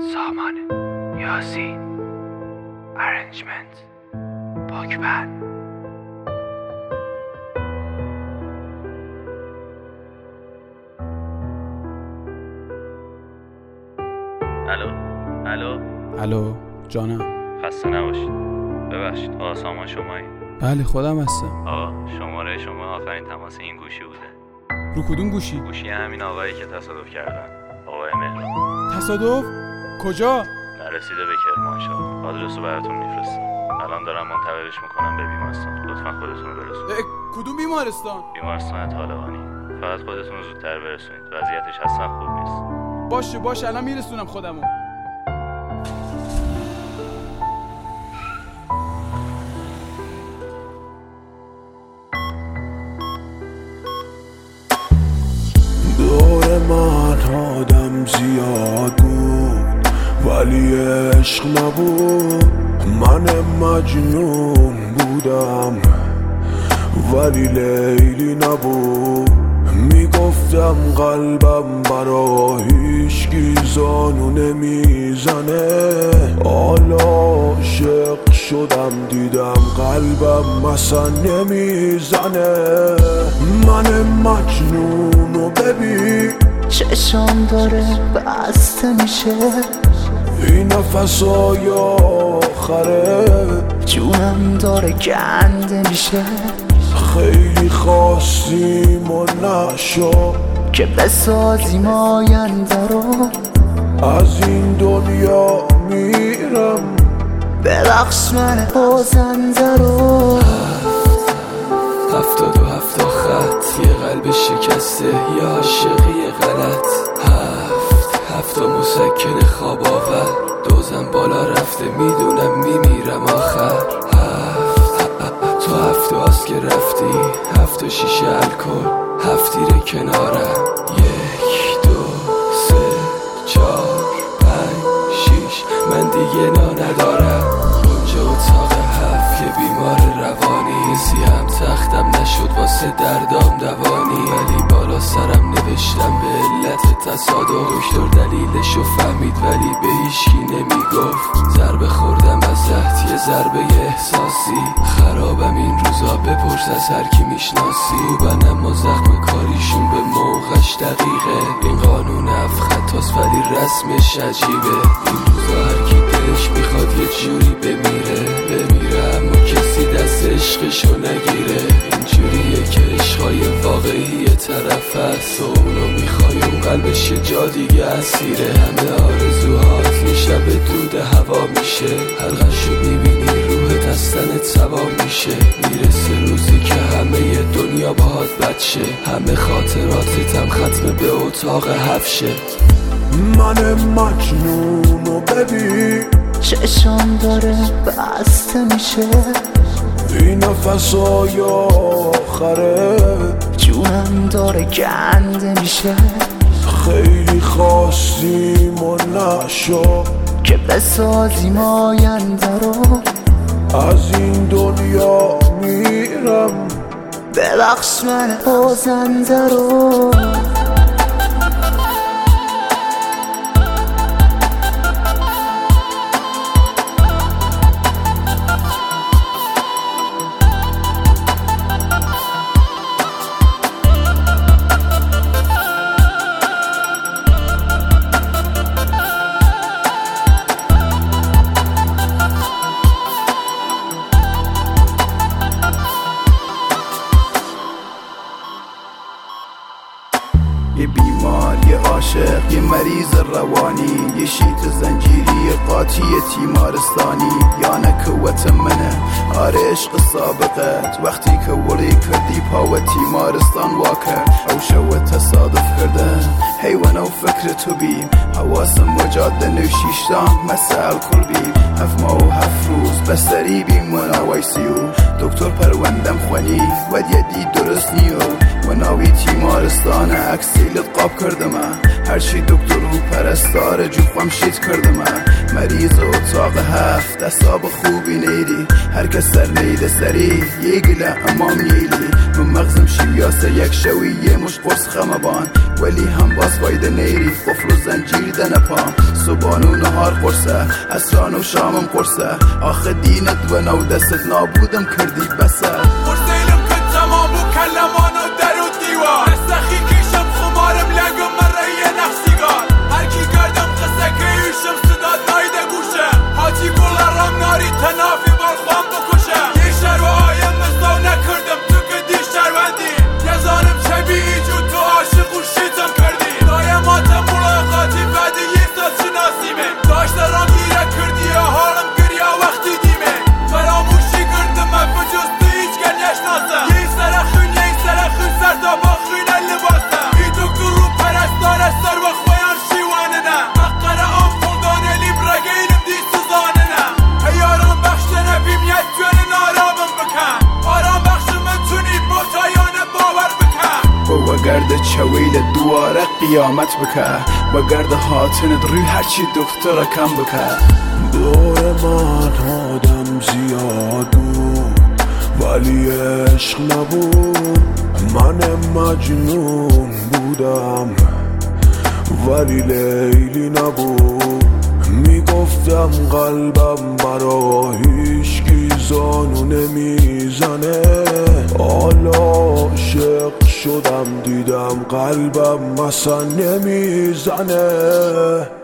سامان یاسین ارنجمنت پاکبن. الو جانم. خسته نباشید. ببخشید آقا سامان شمایی؟ بله خودم هستم. آقا شماره شما آخرین تماس این گوشی بوده. رو کدوم گوشی؟ گوشی همین آقایی که تصادف کردن، آقای مهران. تصادف؟ کجا؟ نرسیده به کرمانشاه. آدرس رو براتون میفرستم. الان دارم منتقلش میکنم به بیمارستان. لطفا خودتون رو برسونید. کدوم بیمارستان؟ بیمارستان طالقانی. فقط خودتون رو زودتر برسونید. وضعیتش اصلا خوب نیست. باشه الان میرسونم خودمو. دور من آدم زیاد بود ولی عشق نبود. من مجنون بودم ولی لیلی نبود. میگفتم قلبم برا هیچکی زانو نمیزنه. حالا عاشق شدم دیدم قلبم مثلا نمیزنه. من مجنونو ببین چشم داره بسته میشه. این نفسای آخره جونم داره گنده میشه. خیلی خواستیم و نشد که بسازیم آینده رو. از این دنیا میرم ببخش من بازنده رو. 77 خط یه قلب شکسته یه عاشقی غلط. 7 مسکن خواب آور. دوزم بالا رفته میدونم میمیرم آخر. 7 تو 7 آس که رفتی. 7 شیشه الکل 7 تیر کنارم. 1 2 3 4 5 6 من دیگه نا ندارم. اونجا اتاق 7 یه بیمار روانی. هم تختم نشد واسه دردام دوانی. ولی بالا سرم نوشتم به علت تصادف. دکتر دلیلشو فهمید ولی به هیچکی نمیگفت. ضربه خوردم از زهد یه ضربه احساسی. خرابم این روزا بپرس از هر کی میشناسی. خوبن اما زخم کاریشون به موقعش دقیقه. این قانون خطاست ولی رسمش عجیبه. این روزا هر کی دلش میخواد یه جوری بمیره اما کسی دست عشقشو نگیره. اینجوریه که عشقای واقعی یه طرف هست و اونو میخوای اون قلبش یه جا دیگه اسیره. همه آرزوهات یه شب دود هوا میشه. حلقشو میبینی روحت از تنت سوار میشه. میرسه روزی که همه ی دنیا باهات بد شه. همه خاطراتت هم ختم به اتاق 7 شه. من مجنونو ببین چشم داره بسته میشه. این نفسای آخره جونم داره گنده میشه. خیلی خواستیم و نشد که بسازیم آینده رو. از این دنیا میرم ببخش من بازنده رو. یه بیمار، یه عاشق، یه مریض روانی، یه شیط زنجیری قاطی تیمارستانی. یا نکوت منه آره عشق سابقت. وقتی که ولی کردی پاو تیمارستان واکر. او شو تصادف کردن حیوان و فکر تو بیم. حواسم مجاد نوشیشتان مسئل کل بیم. 7 ماه و 7 روز بستری بیم و نویسیو. دکتر پروندم خوانی و دیدی درست نیو. و ناوی تیمارستان اکسیلت قاب کرد کردم هرچی دکتر و پرستار جوبم شید کردم مریض اتاق هفت اصاب خوبی نیری هر کس سر نیده سری یه گله امام نیلی من مغزم شیاسه یک شوی یه مش قرص خمبان ولی هم باز فایده نیری قفل و زنجیر دنپام صبحان و نهار قرصه اسران و شامم قرصه آخه دینت و نو دستت نابودم کردی بسه قرصیلم که تمام و کلمان و در و دیوار استخی کشم خمارم لگم مره یه نفسیگار هر کی گردم قصه که ایشم صدا دایده گوشه حاجی گلارم ناری تنافی بالخوام بکشه یه شر و آیم مزدو نکردم تو که دی شروندی یزانم شبیهی جو تو عاشق و شیطم کردی دایماتم ملاقاتی بعد یه ساعت شناسیمه داشته رام گیره کردی یا حالم گریا وقتی دیمه فراموشی کردم من بجز تو هیچ گل نشناسم یه سر خون سر تا با خون لباسم ای دکتر رو پرستار سر و خویان شیوانه نه مقره آم فلدانه لیبرگینم دی سوزانه نه هیارم بخش نبیم یک جون نارامم بکن آرام بخش من تونی محتایانه باور بکن و گرد چویل دواره قیامت بکه و گرد حاطنت روی هرچی دکتر کم بکه دور من آدم زیاد بود ولی عشق نبود من مجنون بودم ولی لیلی نبود میگفتم قلبم برا هیچکی زانو نمیزنه حالا عاشق شدم دیدم قلبم مثلا نمیزنه